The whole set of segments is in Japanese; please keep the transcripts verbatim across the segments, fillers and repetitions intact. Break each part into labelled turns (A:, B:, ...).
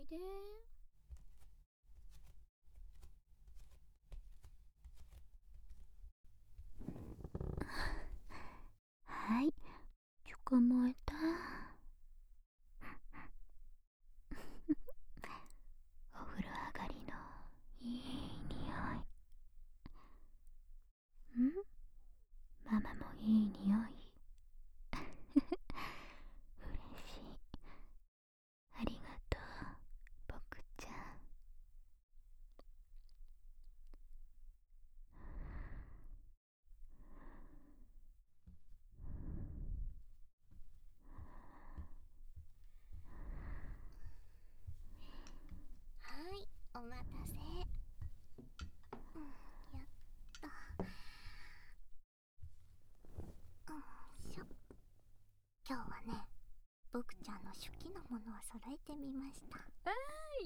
A: で。
B: はい、捕まえた。お風呂上がりのいい匂い。ん？ママもいい匂い。嬉しい。ありがとう、僕ちゃん。
C: はい、お待たせ。うん、やっと。うんしょ。今日はね、僕ちゃんの手記のものを揃えてみました。
A: はい、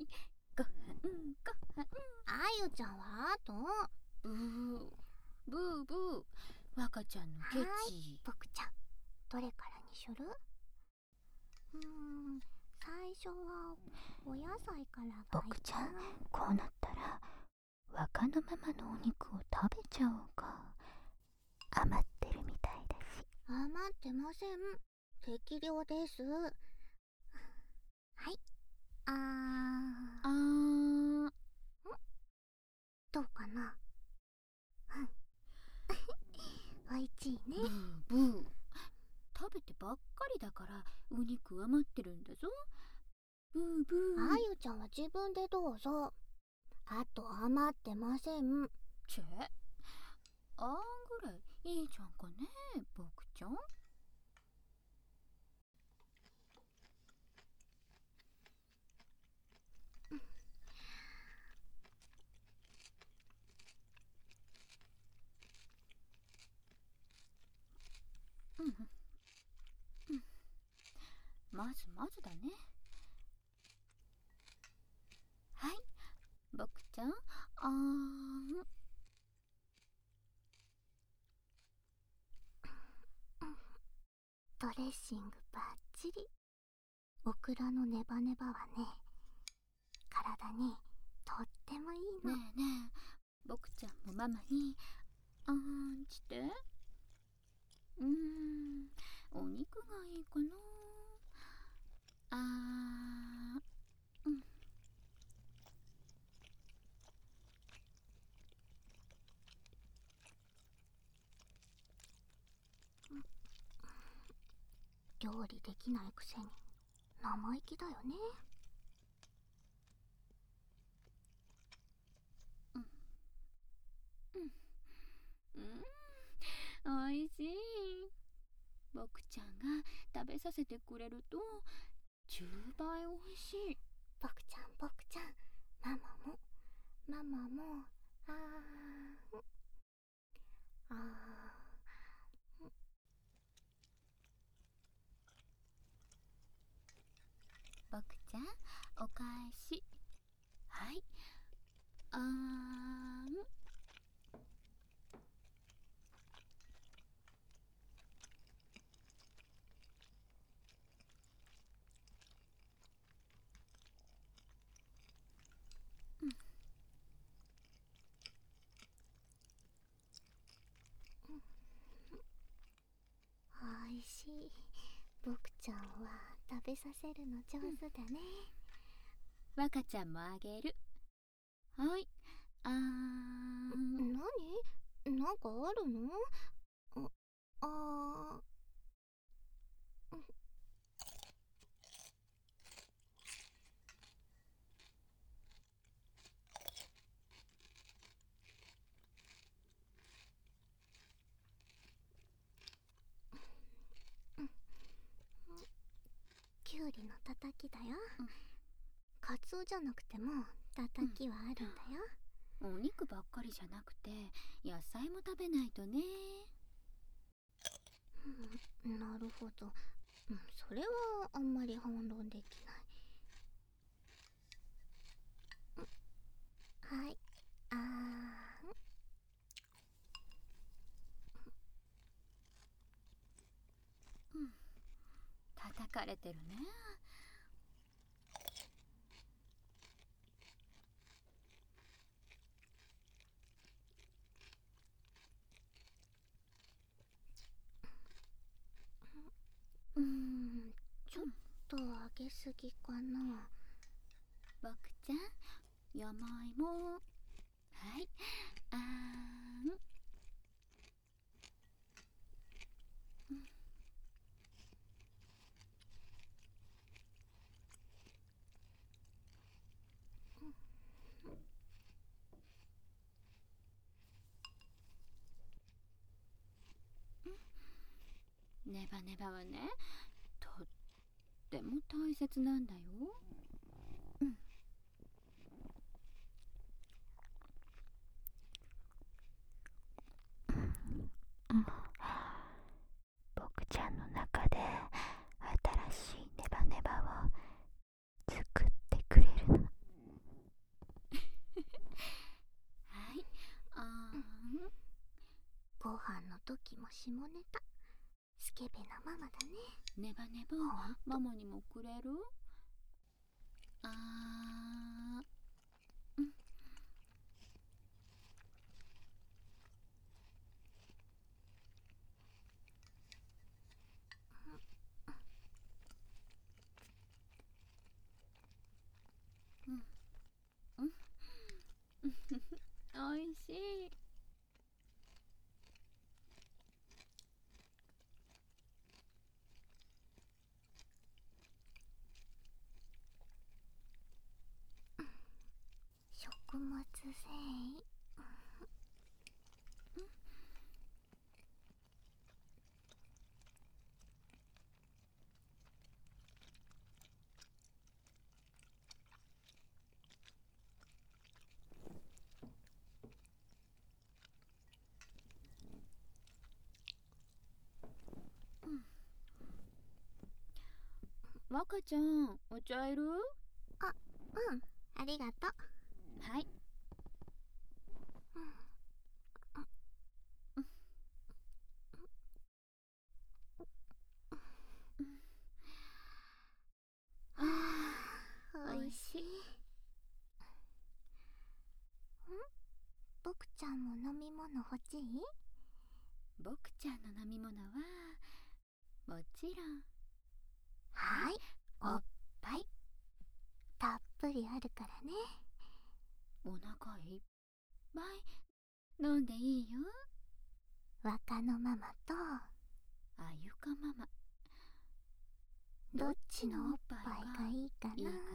A: ごはんごはん。
C: あゆちゃんはあと。
A: ブーブーブー。若ちゃんのケチ。
C: 僕ちゃん、どれからにしゅる？うーん、最初はお野菜からがいい
B: 僕ちゃん、
C: かな。
B: こうなったら若のママのお肉を食べちゃおうか。余ってるみたいだし。
C: 余ってません。適量です。はい。あー。
A: あー。
C: どうかな。うん。おいしいね。
A: ブーブー。食べてばっかりだからお肉余ってるんだぞ。ブーブー。
C: あゆちゃんは自分でどうぞ。あと余ってません。
A: ちぇ、あーぐらいいいじゃんかね、僕ちゃん。うんうんうん。まずまずだね。はい、僕ちゃん。あーん。
C: ドレッシングバッチリ。オクラのネバネバはね、体にとってもいいの。
A: ねえねえ、僕ちゃんもママにあーんして。うーん、お肉がいいかな。あー、うん。
C: 料理できないくせに生意気だよね。
A: うんうんうん、おいしい。僕ちゃんが食べさせてくれるとじゅうばいおいしい。
C: 僕ちゃん僕ちゃん、ママもママもあーんあーん。
A: 僕ちゃん、お返し。はい、あーん。
C: おいしい。僕ちゃんは食べさせるの上手だね。
A: 若ちゃんもあげる。はい、あーん。
C: なに？なんかあるの？あ、あー。きゅうりのたたきだよ。
A: うん、
C: カツオじゃなくてもたたきはあるんだよ。
A: お肉ばっかりじゃなくて野菜も食べないとね。
C: うん、なるほど。うん、それはあんまり反論できない。うん、はい。あーん。
A: うん、叩かれてるね。
C: れすぎかな。
A: 僕ちゃん、よもいも。はい、あーん。ネバネバはね、とっても大切なんだよ。うん。
B: 僕ちゃんの中で新しいネバネバを作ってくれるの。
A: はい、あーん。
C: ご飯の時も下ネタ。スケベなママだね。
A: ネバネバママにもくれる？あー、うん。うんうんおいしい。
C: 食物繊維。
A: 若ちゃん、お茶いる？
C: あ、うん、ありがとう。
A: はい。あー、
C: おいしい。ん？僕ちゃんも飲み物欲しい？
A: 僕ちゃんの飲み物はもちろん。
C: はい、おっぱい。たっぷりあるからね。
A: お腹いっぱい飲んでいいよ。
C: 若のママと
A: あゆかママ、
C: どっちのおっぱいがいいかな？
A: いいかな？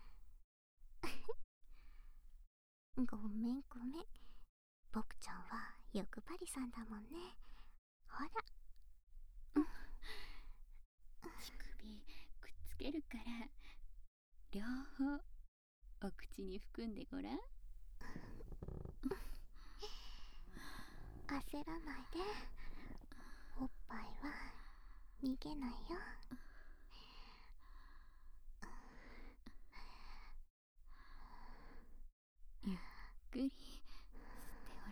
C: ごめんごめん。僕ちゃんは欲張りさんだもんね。ほら。
A: 乳首くっつけるから両方お口に含んでごらん。
C: 焦らないで。おっぱいは逃げないよ。
A: ゆっくり吸ってご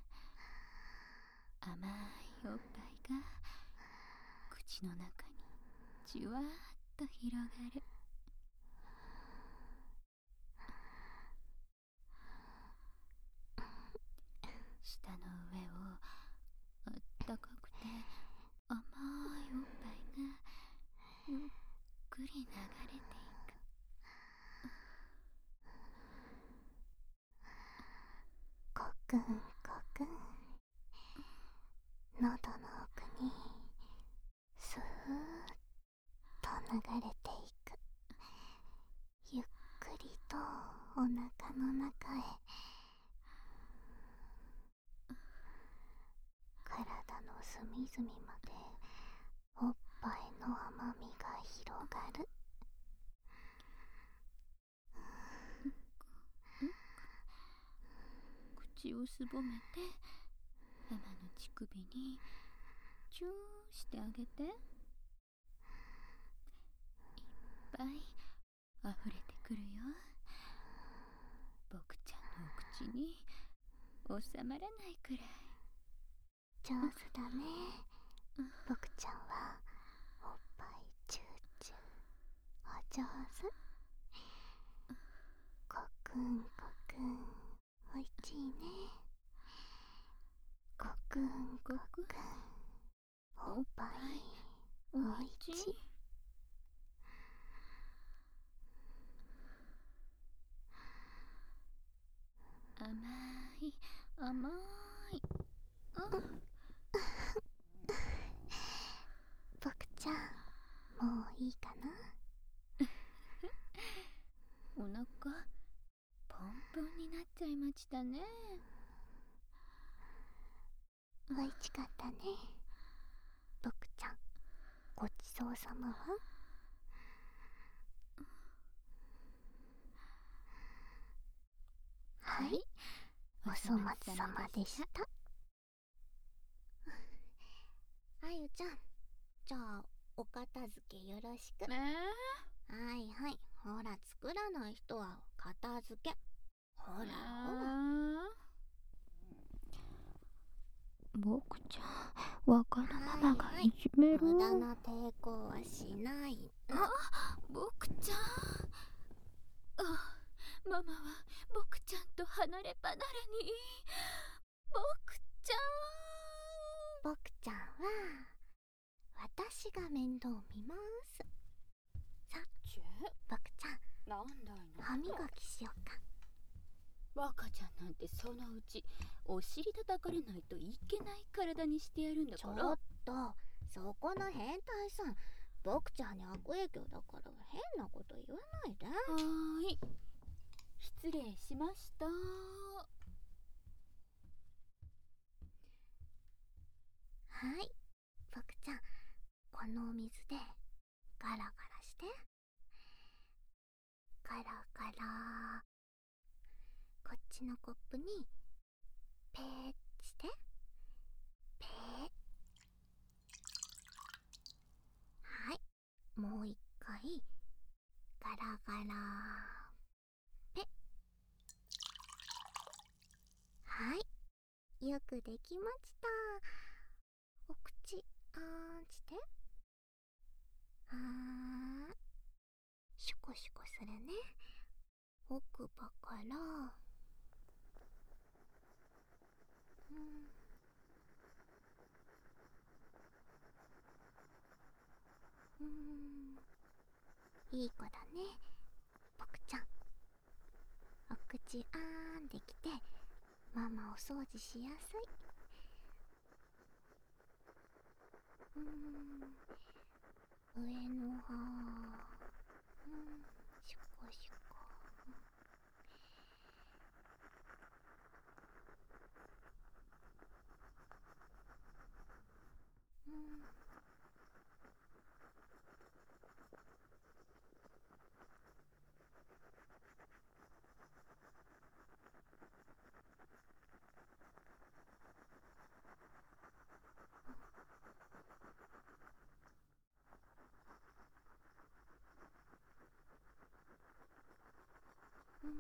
A: らん。甘いおっぱいが口の中にじゅわーっと広がる。舌の上をあったかくて甘いおっぱいがゆっくり流れていく。
C: ごくんごくん。喉の奥にスーッと流れていく。ゆっくりとお腹の中へ。体の隅々までおっぱいの甘みが広がる。
A: 口をすぼめてママの乳首にチューしてあげて。いっぱい溢れてくるよ。僕ちゃんのお口に収まらないくらい。
C: 上手だね。僕ちゃんはおっぱいチューチューお上手。ごくんごくんおいしいね。ごくんごくんおっぱいおいしい。
A: 甘い甘い。
C: 僕ちゃん、もういいかな？
A: お腹ポンポンになっちゃいましたね。
C: 美味しかったね。僕ちゃん、ごちそうさまは？はい、お粗末様でした。あゆちゃん、じゃあお片付けよろしく。
A: えー、
C: はいはい、ほら作らない人は片付け。ほらほら。
B: 僕ちゃん、わがままがいじめる。
C: 無駄な抵抗はしないの。
A: あ、僕ちゃん。あ、ママは僕ちゃんと離れ離れに。僕ちゃん。
C: 僕ちゃんは私が面倒見ます。さあ、僕ちゃん、
A: なんだいの。
C: 歯磨きしようか。
A: 若ちゃんなんてそのうちお尻叩かれないといけない体にしてやるんだ
C: ちょ
A: から。
C: っと、そこの変態さん、僕ちゃんに悪影響だから変なこと言わないで。
A: はーい、失礼しました。
C: はい、僕ちゃん、このお水でガラガラして。ガラガラ。こっちのコップにペーしてペー。はい、もう一回ガラガラペ。はい、よくできました。お口あーんして。あー、シュコシュコするね。奥歯からうん、うーん、いい子だね、僕ちゃん。お口あーんできて、ママお掃除しやすい。うーん、上の歯、うん、シュコシュコ。うん、うん、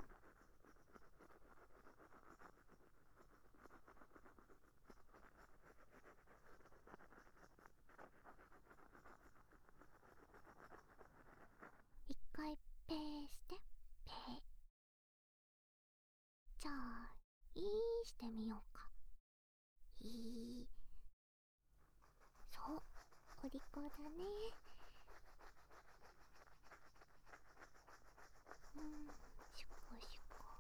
C: 一回ペーしてペー。じゃあいーしてみようか。いー、そう、お利口だね。うん、シュコシュコ。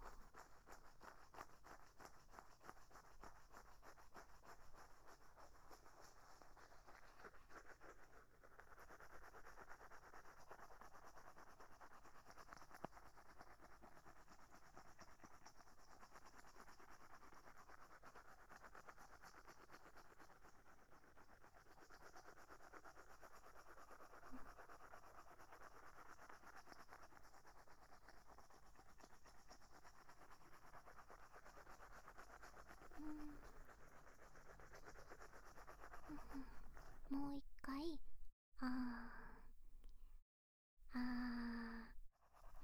C: うん、もう一回あーあー、うん、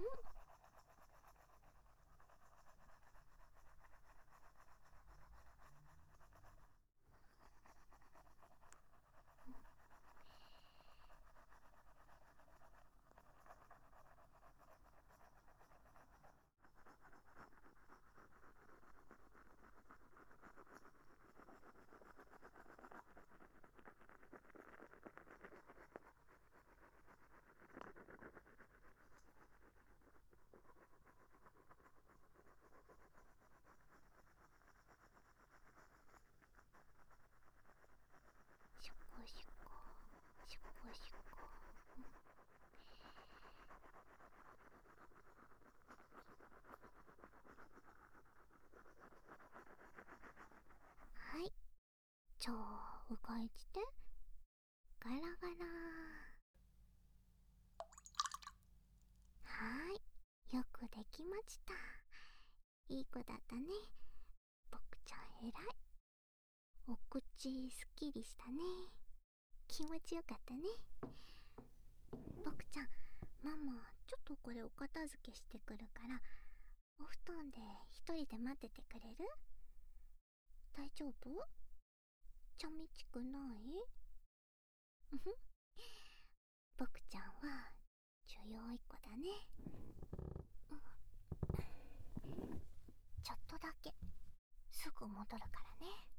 C: ちょうがいちてガラガラ。はーい、よくできました。いい子だったね。僕ちゃん偉い。お口すっきりしたね。気持ちよかったね。僕ちゃん、ママちょっとこれお片付けしてくるからお布団で一人で待っててくれる？大丈夫？寂しくない？うふん。僕ちゃんは重要いっ子だね。うん、ちょっとだけすぐ戻るからね。